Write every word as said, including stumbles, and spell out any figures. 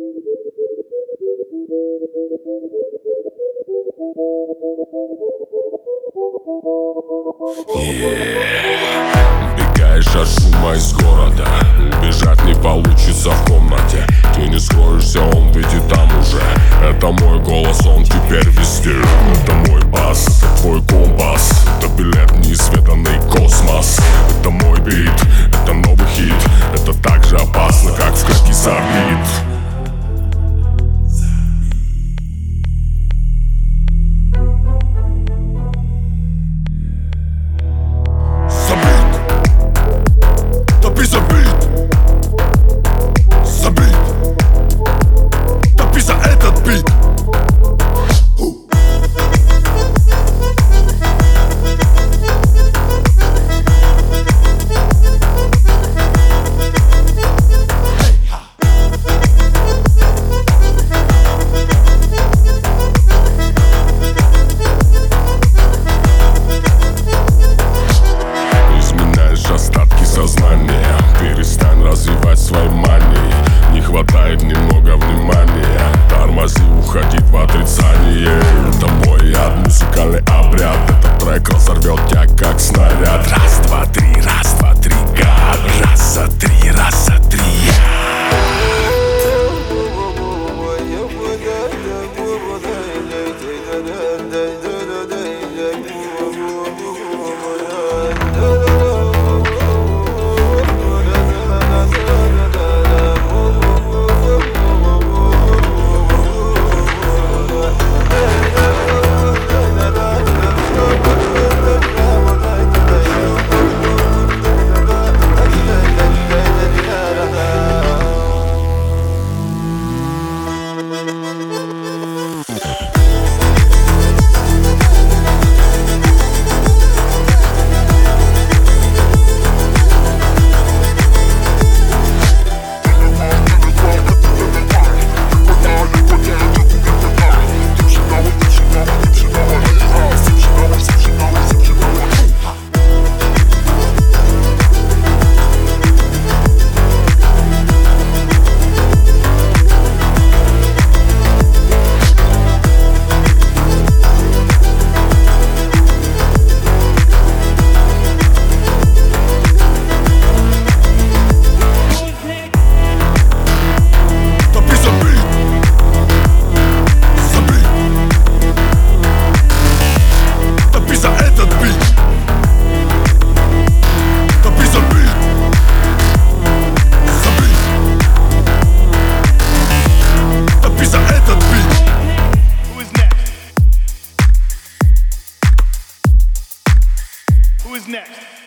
Убегаешь от шума из города, убежать не получится в комнате. Ты не скроешься, он ведь и там уже. Это мой голос, он теперь везде. Это мой бас, это твой компас. Это билет в неизведанный космос. Это мой бит, это новый хит. Это так же опасно, как в клетке забит. Перестань развивать свои мании. Не хватает немного внимания. Тормози, уходит в отрицание. Это мой ад, музыкальный обряд. Этот трек разорвет тебя как снаряд. Раз, два, три, раз, два, три, гад. Раз, два, три, раз, два, три, Who is next?